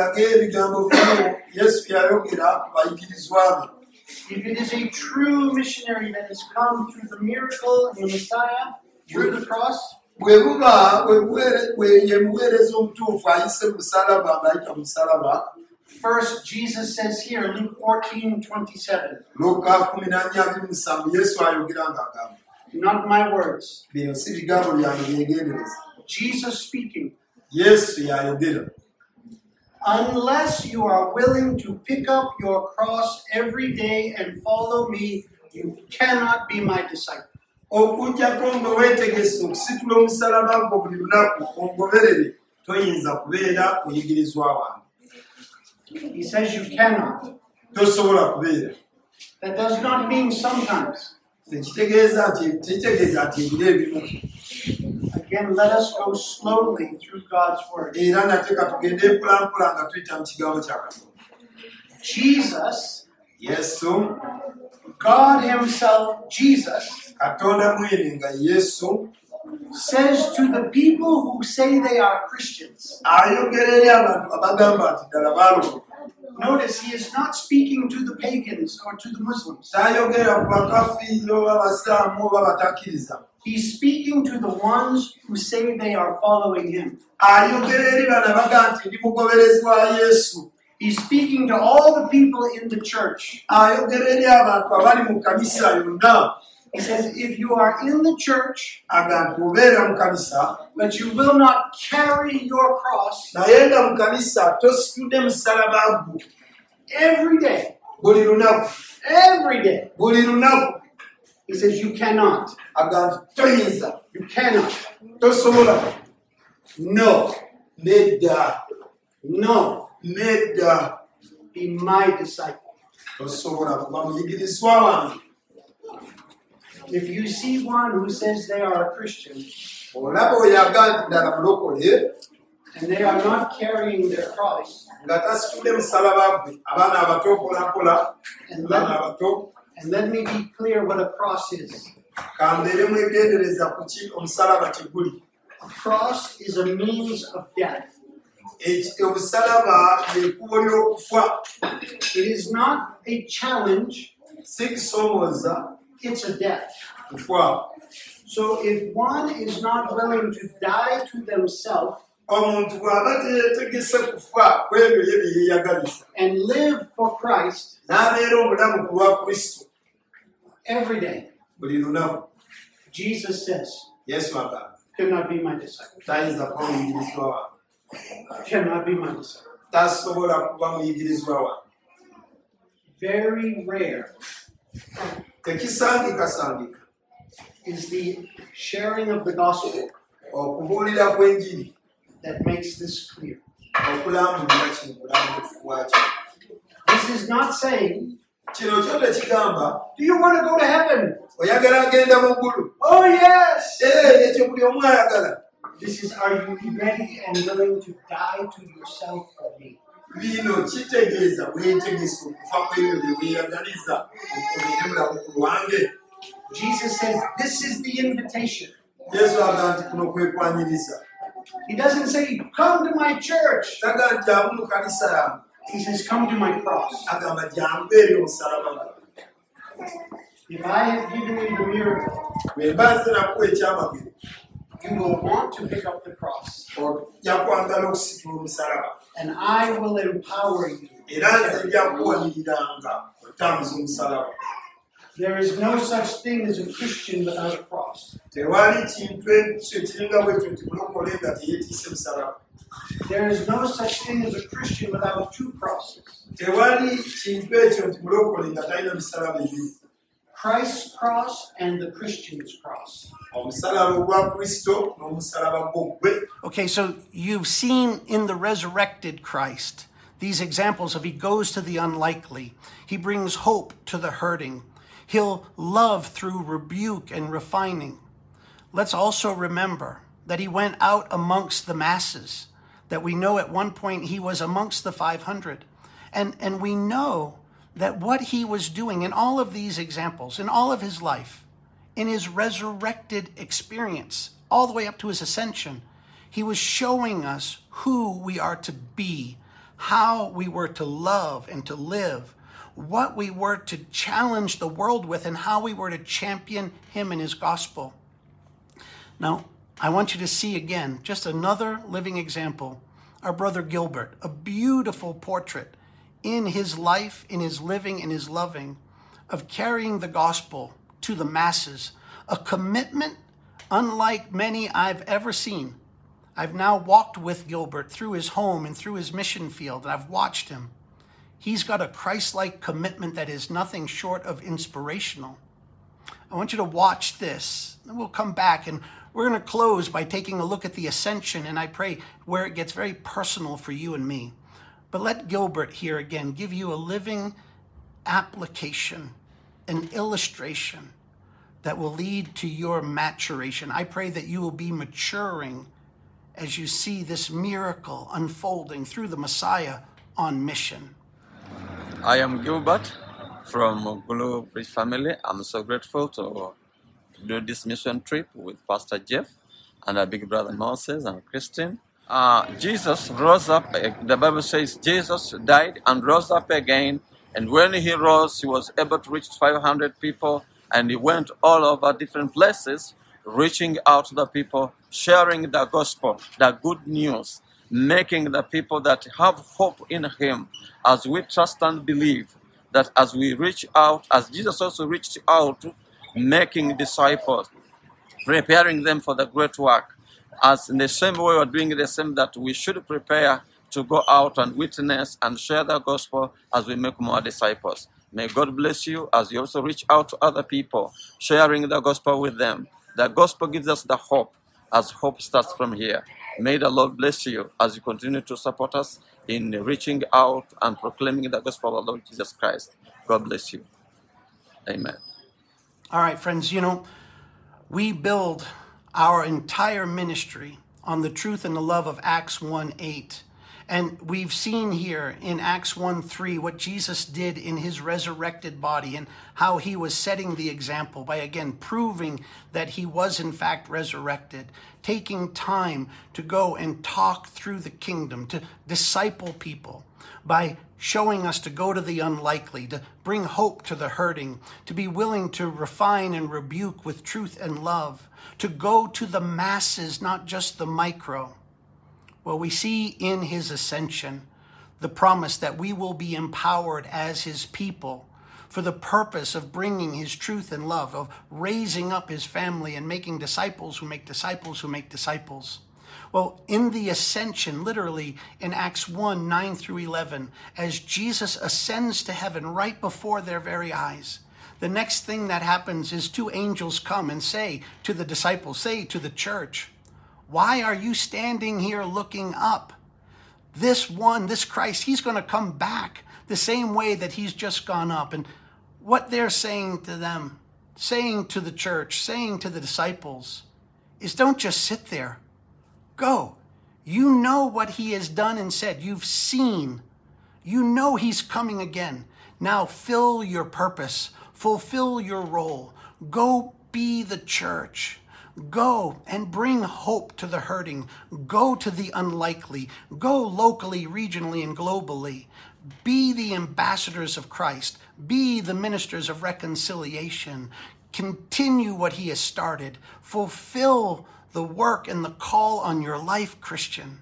If it is a true missionary that has come through the miracle and the Messiah, through the cross, first, Jesus says here, Luke 14:27. Not my words. Jesus speaking. Unless you are willing to pick up your cross every day and follow me, you cannot be my disciple. He says you cannot. That does not mean sometimes. Again, let us go slowly through God's word. Jesus, God himself, Jesus, says to the people who say they are Christians. Notice he is not speaking to the pagans or to the Muslims. He's speaking to the ones who say they are following him. He's speaking to all the people in the church. He says, if you are in the church, but you will not carry your cross every day, he says, you cannot. You cannot. No. No. Be my disciple. If you see one who says they are a Christian, and they are not carrying their cross, and let me be clear what a cross is. A cross is a means of death. It is not a challenge. It's a death. So if one is not willing to die to themselves and live for Christ every day, buli lunaku. Jesus says, Yesu agamba could not be my disciple. tayinza kuba muyigirizwa wange, Cannot be my disciple. tasobola kuba muyigirizwa wange. Very rare Tekisangika is the sharing of the gospel okubuulira kw'enjiri that makes this clear. okulambulira kino bulambufu bwakyo. This is not saying, Kino kyo tekigamba do you want to go to heaven? oyagala agenda mu ggulu. Oh, yes. Ekyo buli omu ayagala. This is, are you ready and willing to die to yourself for me? Bino kitegeeza weetegese okufa kw'ebyo bye weeyagaliza okubeere mulamu ku lwange. Jesus says, this is the invitation. Yesu agamba nti kuno kwekwaniriza. He doesn't say, come to my church. Taga nti amu mu kanisa yange. He says, come to my cross. Agamba jangu eri omusalaba gwange. If I have given you the miracle, Bwe mba nze nakuwa ekyamagero, you will want to pick up the cross. ojja kwagala okusitula omusalaba. And I will empower you. Era nze nja kuwaniriranga otambuza omusalaba. There is no such thing as a Christian without a cross. Tewali kintu ekyo kiringa bwekyo nti mulokole nga teyeetiise musalaba. There is no such thing as a Christian without two crosses. Tewali kintu ekyo nti mulokole nga talina misalaba ebiri. Christ's cross and the Christian's cross. Omusalaba ogwa Kristo n'omusalaba gwe. Okay, so you've seen in the resurrected Christ these examples of he goes to the unlikely. He brings hope to the hurting. He'll love through rebuke and refining. Let's also remember that he went out amongst the masses, that we know at one point he was amongst the 500. And we know that what he was doing in all of these examples, in all of his life, in his resurrected experience, all the way up to his ascension, he was showing us who we are to be, how we were to love and to live, what we were to challenge the world with, and how we were to champion him and his gospel. Now, I want you to see again, just another living example, our brother Gilbert, a beautiful portrait in his life, in his living, in his loving, of carrying the gospel to the masses, a commitment unlike many I've ever seen. I've now walked with Gilbert through his home and through his mission field, and I've watched him. He's got a Christ-like commitment that is nothing short of inspirational. I want you to watch this, and we'll come back, and we're going to close by taking a look at the ascension, and I pray where it gets very personal for you and me. But let Gilbert here again give you a living application, an illustration that will lead to your maturation. I pray that you will be maturing as you see this miracle unfolding through the Messiah on mission. I am Gilbert from Gulu Bridge family. I'm so grateful to do this mission trip with Pastor Jeff and our big brother Moses and Christine. Jesus rose up. The Bible says Jesus died and rose up again. And when he rose, he was able to reach 500 people. And he went all over different places, reaching out to the people, sharing the gospel, the good news, making the people that have hope in him, as we trust and believe, that as we reach out, as Jesus also reached out, making disciples, preparing them for the great work. As in the same way we're doing the same, that we should prepare to go out and witness and share the gospel as we make more disciples. May God bless you as you also reach out to other people, sharing the gospel with them. The gospel gives us the hope, as hope starts from here. May the Lord bless you as you continue to support us in reaching out and proclaiming the gospel of the Lord Jesus Christ. God bless you. Amen. All right, friends, we build our entire ministry on the truth and the love of Acts 1:8. And we've seen here in Acts 1:3 what Jesus did in his resurrected body and how he was setting the example by, again, proving that he was in fact resurrected, taking time to go and talk through the kingdom, to disciple people by showing us to go to the unlikely, to bring hope to the hurting, to be willing to refine and rebuke with truth and love, to go to the masses, not just the micro. Well, we see in his ascension the promise that we will be empowered as his people for the purpose of bringing his truth and love, of raising up his family and making disciples who make disciples who make disciples. Well, in the ascension, literally in Acts 1, 9 through 11, as Jesus ascends to heaven right before their very eyes, the next thing that happens is two angels come and say to the disciples, say to the church, why are you standing here looking up? This one, this Christ, he's going to come back the same way that he's just gone up. And what they're saying to them, saying to the church, saying to the disciples is don't just sit there. Go. You know what he has done and said. You've seen. You know he's coming again. Now fill your purpose. Fulfill your role. Go be the church. Go and bring hope to the hurting. Go to the unlikely. Go locally, regionally, and globally. Be the ambassadors of Christ. Be the ministers of reconciliation. Continue what he has started. Fulfill the work and the call on your life, Christian.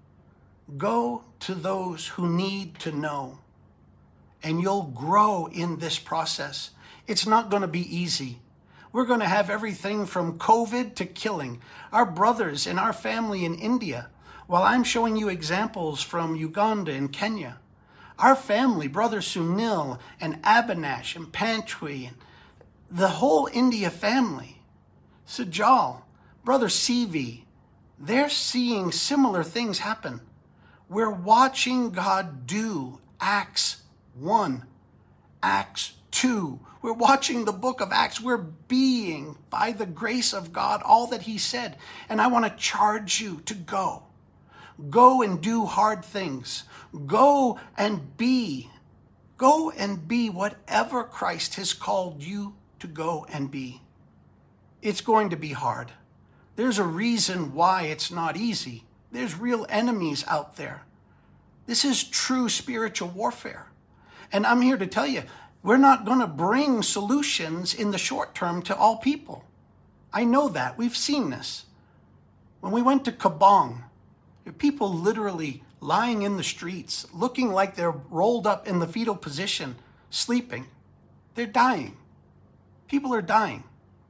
Go to those who need to know, and you'll grow in this process. It's not going to be easy. We're going to have everything from COVID to killing. Our brothers in our family in India, while I'm showing you examples from Uganda and Kenya, our family, Brother Sunil and Abinash and Pantwi, and the whole India family, Sajal, Brother CV, they're seeing similar things happen. We're watching God do Acts 1, Acts 2. We're watching the book of Acts. We're being, by the grace of God, all that he said. And I want to charge you to go. Go and do hard things. Go and be. Go and be whatever Christ has called you to go and be. It's going to be hard. There's a reason why it's not easy. There's real enemies out there. This is true spiritual warfare. And I'm here to tell you, we're not going to bring solutions in the short term to all people. I know that. We've seen this. When we went to Kabong, there are people literally lying in the streets, looking like they're rolled up in the fetal position, sleeping. They're dying. People are dying.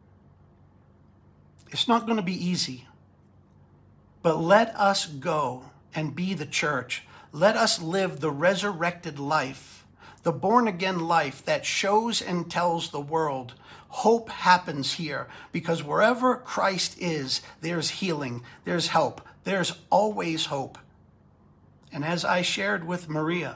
It's not going to be easy. But let us go and be the church. Let us live the resurrected life, the born-again life that shows and tells the world hope happens here, because wherever Christ is, there's healing, there's help, there's always hope. And as I shared with Maria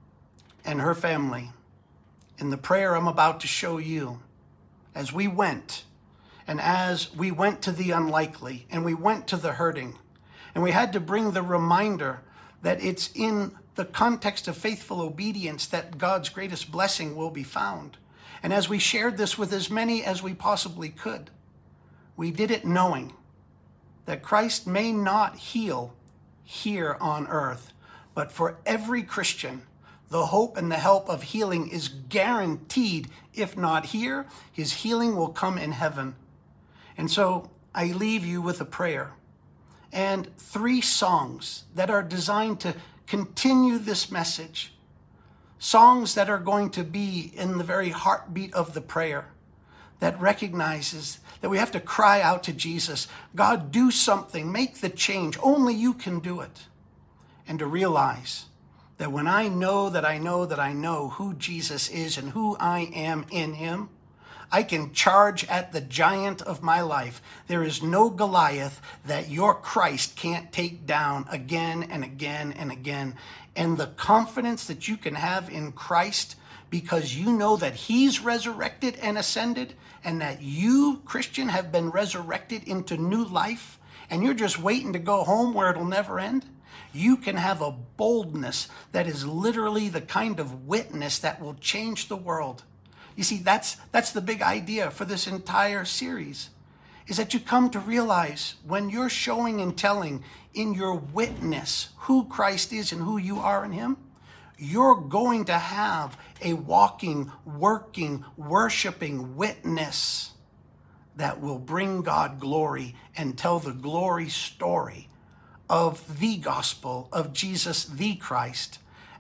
and her family in the prayer I'm about to show you, as we went, and as we went to the unlikely, and we went to the hurting, and we had to bring the reminder that it's in the context of faithful obedience that God's greatest blessing will be found. And as we shared this with as many as we possibly could, we did it knowing that Christ may not heal here on earth, but for every Christian, the hope and the help of healing is guaranteed. If not here, his healing will come in heaven. And so I leave you with a prayer and 3 songs that are designed to continue this message. Songs that are going to be in the very heartbeat of the prayer, that recognizes that we have to cry out to Jesus, God, do something, make the change. Only you can do it. And to realize that when I know that I know that I know who Jesus is and who I am in him, I can charge at the giant of my life. There is no Goliath that your Christ can't take down again and again and again. And the confidence that you can have in Christ, because you know that he's resurrected and ascended, and that you, Christian, have been resurrected into new life, and you're just waiting to go home where it'll never end. You can have a boldness that is literally the kind of witness that will change the world. You see, that's the big idea for this entire series, is that you come to realize when you're showing and telling in your witness who Christ is and who you are in him, you're going to have a walking, working, worshiping witness that will bring God glory and tell the glory story of the gospel of Jesus the Christ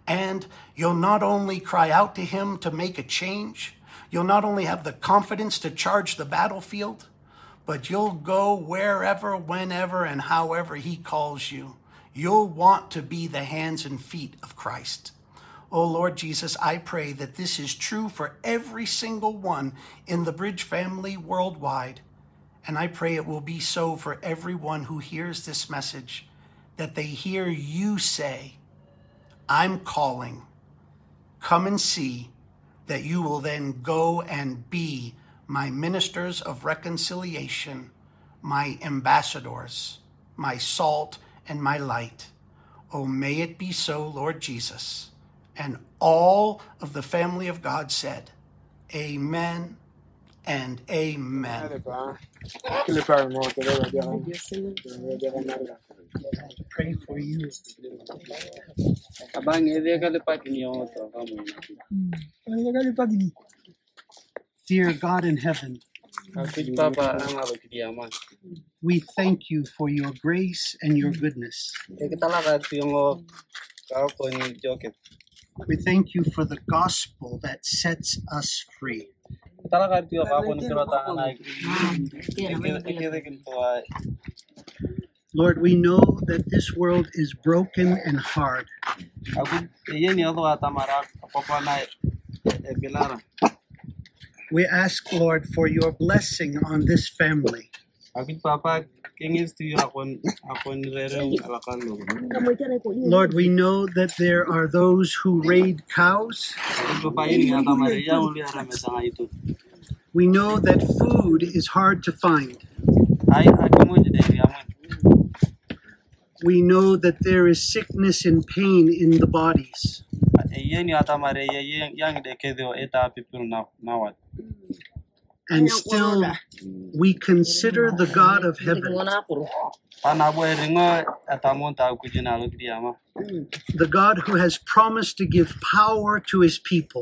And you'll not only cry out to him to make a change, you'll not only have the confidence to charge the battlefield, but you'll go wherever, whenever, and however he calls you. You'll want to be the hands and feet of Christ. Oh Lord Jesus, I pray that this is true for every single one in the Bridge family worldwide. And I pray it will be so for everyone who hears this message, that they hear you say, I'm calling. Come and see, that you will then go and be my ministers of reconciliation, my ambassadors, my salt and my light. Oh, may it be so, Lord Jesus. And all of the family of God said, amen and amen. Pray for you. Dear God in heaven, we thank you for your grace and your goodness. We thank you for the gospel that sets us free. Lord, we know that this world is broken and hard. We ask, Lord, for your blessing on this family. Lord, we know that there are those who raid cows. We know that food is hard to find. We know that there is sickness and pain in the bodies. And still, we consider the God of heaven, the God who has promised to give power to his people.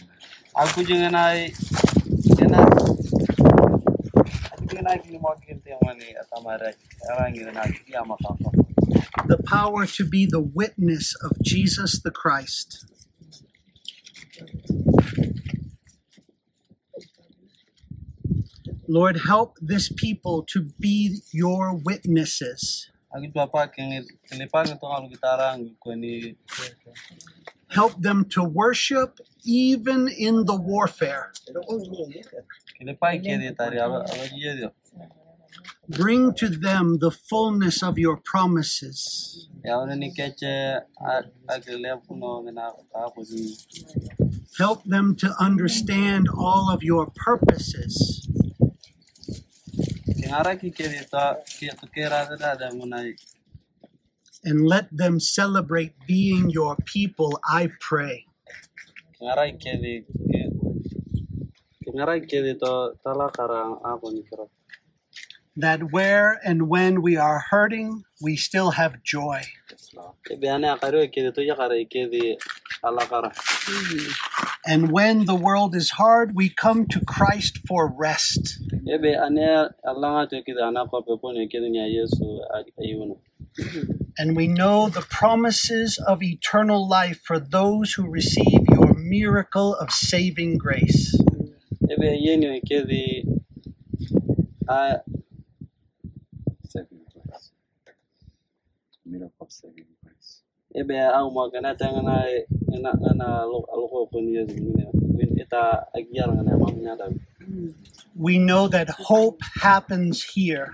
The power to be the witness of Jesus the Christ. Lord, help this people to be your witnesses. Help them to worship even in the warfare. Bring to them the fullness of your promises. Help them to understand all of your purposes. And let them celebrate being your people, I pray. That where and when we are hurting, we still have joy. And when the world is hard, we come to Christ for rest. And we know the promises of eternal life for those who receive your miracle of saving grace. We know that hope happens here.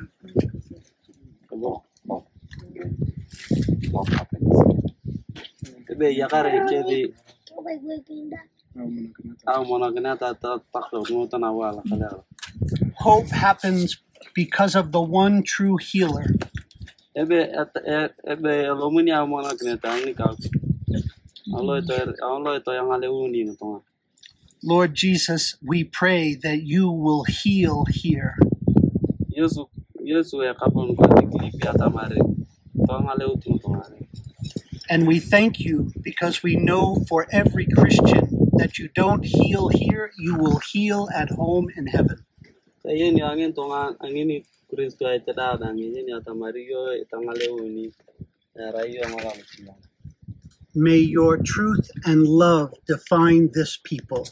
Hope happens because of the one true healer. Lord Jesus, we pray that you will heal here. And we thank you because we know for every Christian that you don't heal here, you will heal at home in heaven. May your truth and love define this people.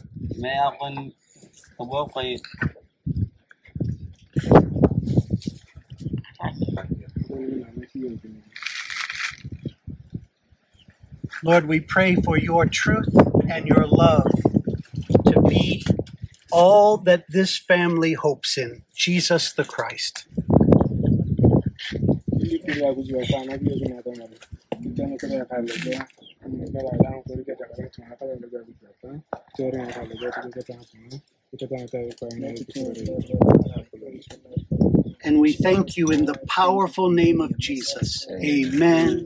Lord, we pray for your truth and your love to be all that this family hopes in, Jesus the Christ. And we thank you in the powerful name of Jesus. Amen.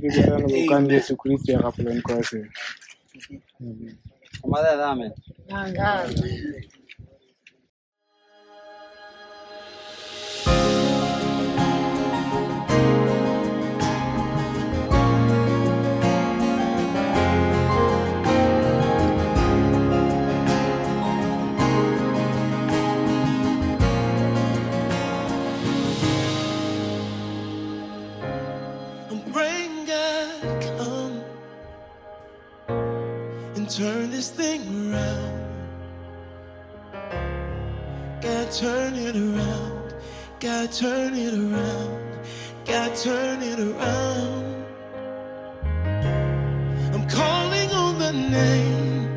I'm praying God come and turn this thing around. God turn it around. God turn it around. God turn it around. I'm calling on the name.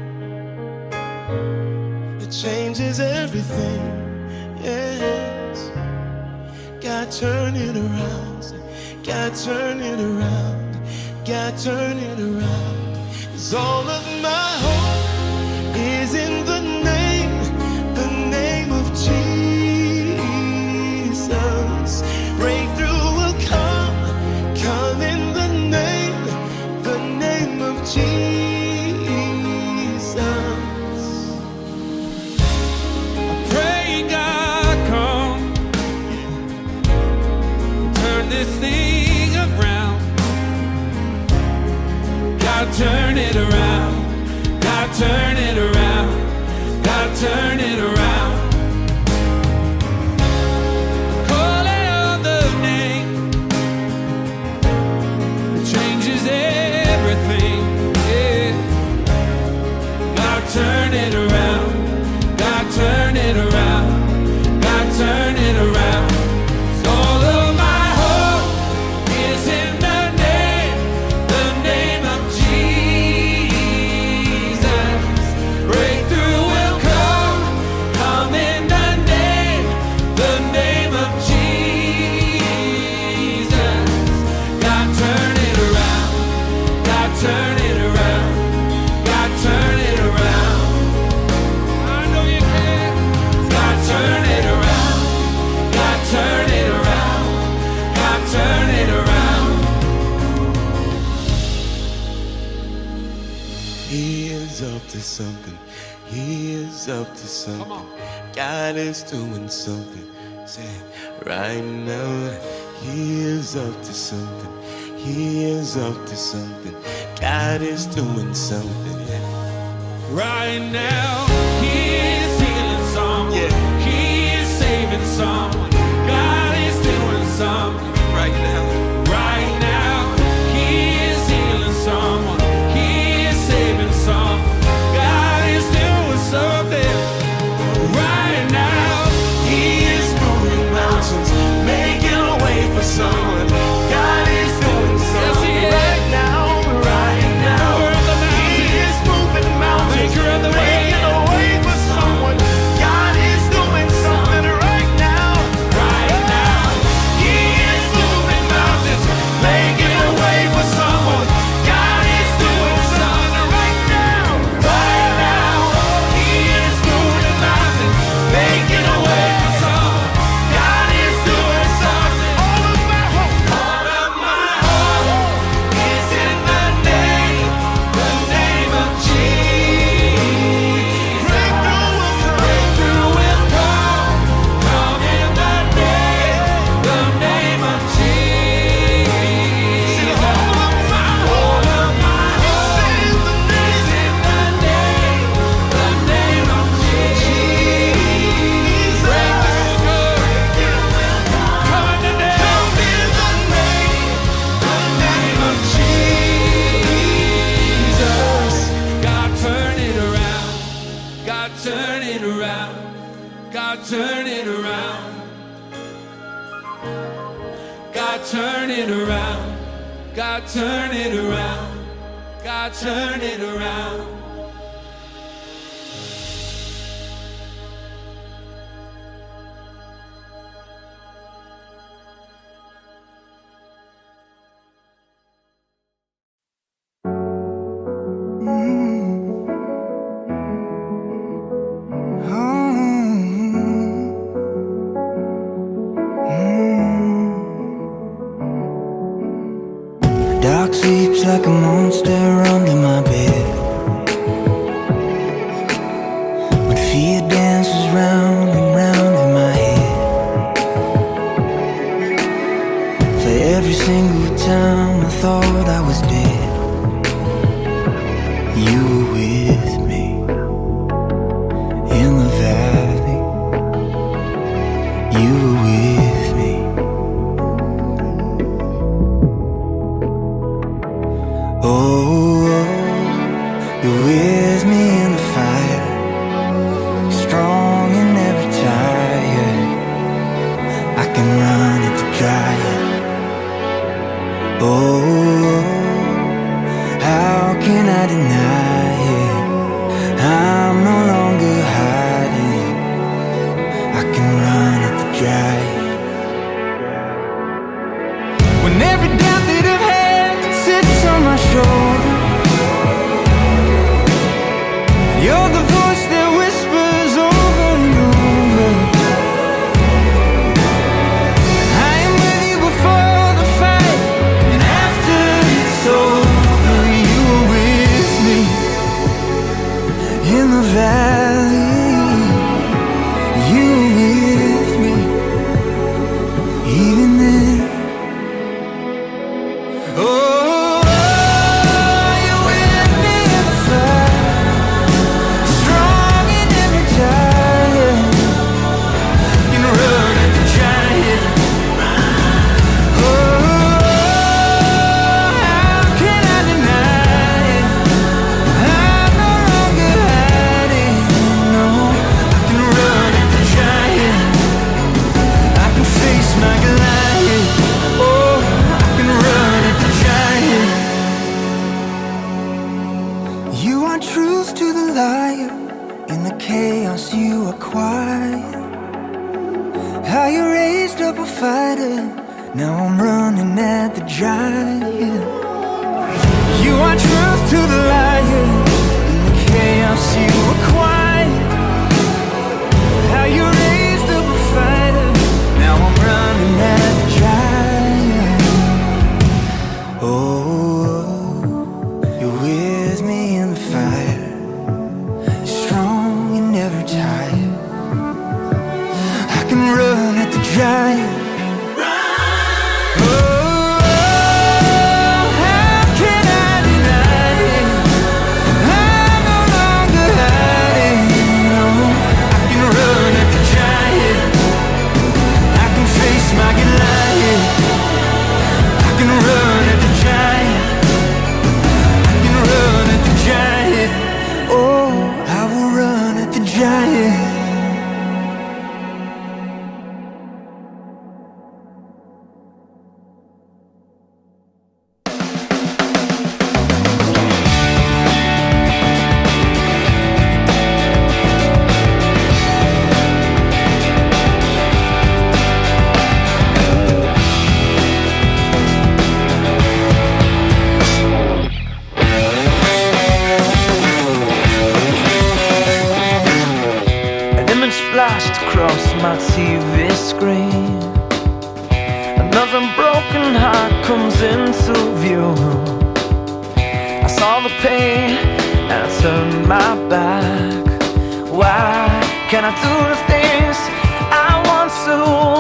It changes everything. Yes. God turn it around. God turn it around. God turn it around. 'Cause all of my hope is in the name of Jesus. Breakthrough will come in the name of Jesus. I'm praying God come, turn this thing around. God turn it around. God turn it around. God turn it around. Calling on the name, it changes everything. Yeah. God turn it around. God turn it around. God turn it around. So all of my hope is in the name of Jesus. Breakthrough will come in the name of Jesus. God turn it around. God turn it around. God turn it around. I know you can. God turn it around. God turn it around. God turn it around. He is up to something. He is up to something. God is doing something. Say right now. He is up to something. He is up to something. God is doing something. Yeah. Right now, He is healing someone. He is saving someone. God is doing something. Right now. Right now, He is healing someone. He is saving someone. God is doing something. Right now, He is moving mountains, making a way for someone. God is doing something. Right now, right now, He is moving mountains, making a way for someone. God is doing something right now. God turn it around. God turn it around. Dark sleeps like a monster under my bed, when fear dances round and round in my head. For every single time I thought I was dead, you were with me in the valley. You were with me. Oh, you're with me in the fire, strong and never tired. I can run into giant. Oh, how can I deny it? I'm no longer hiding. I can run into giant. When every doubt that I've had sits on my shoulder, you're the voice that whispers over and over. I am with you before the fight, and after it's over, you are with me in the valley. You are with me, even then. Oh, you're with me in the fire, strong and never tired. You can run at the giant. Oh, how can I deny it? I'm no longer hiding. No, I can run at the giant. I can face my Goliath. Oh, I can run at the giant. You are truth to the liar. In the chaos you are quiet. How you raised up a fighter. Now I'm running at the giant. You are truth to the liar. In the chaos you are quiet. How you raised up a fighter. Now I'm running at the giant. Oh, you're with me in the fire, strong and never tired. I can run at the giant. Oh, how can I deny it? I'm no longer hiding. No, I can run at the giant. I can face my Goliath. I can run at the giant. I can run at the giant. Oh, I will run at the giant. An image flashed across my TV screen. Another broken heart comes into view. I saw the pain and I turned my back. Why can't I do the things I want to?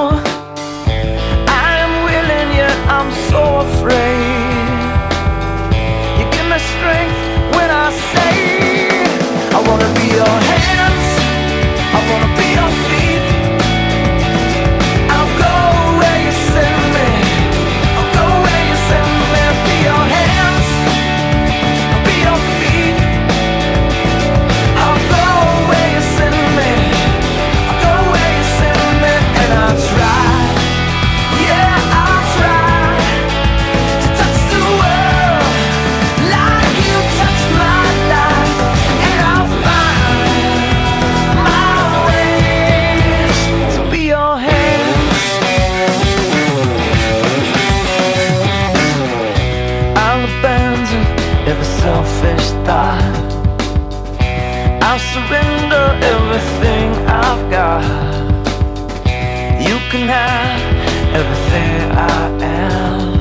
I am willing yet I'm so afraid. You give me strength when I say I wanna be your hands, I wanna be your feet. I'll go where you send me. I'll go where you send me. Be your hands, I'll be your feet. I'll go where you send me. I'll abandon every selfish thought. I'll surrender everything I've got. You can have everything I am.